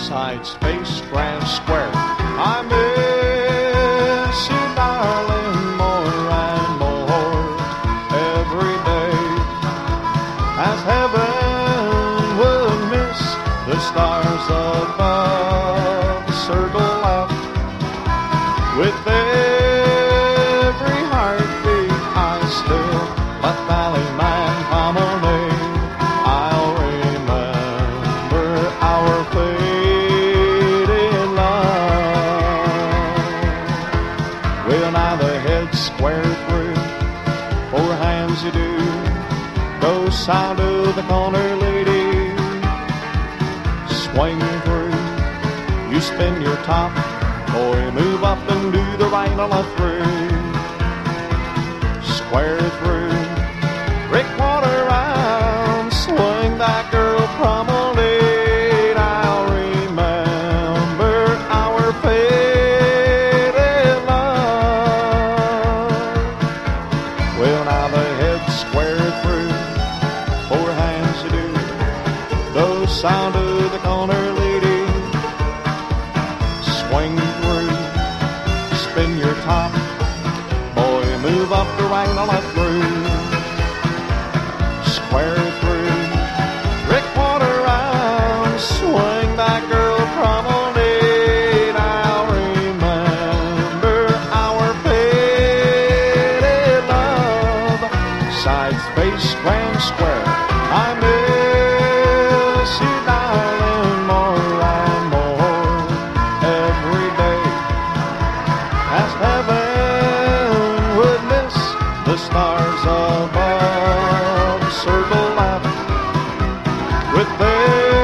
side space, grand square. I miss you, darling, more and more every day, as heaven would miss the stars above. Circle left with every heartbeat. I still let Valley Man promenade. I'll remember our faded love. Well, now the head's square through, four hands you do. Go side of the corner, lady. Swing through, you spin your top. Boy, move up and do the right or left through. Square through, brick water round. Swing that girl promenade. I'll remember our faded love. Well, now the head's square through, four hands you do. Those sound of the corner, lady. Swing through, spin your top. Boy, move up the right or left through. Square through, brick water round. Swing that girl promenade. I'll remember our faded love. Side space, grand square. I miss you, darling, more and more every day, as heaven would miss the stars above. Circle left with their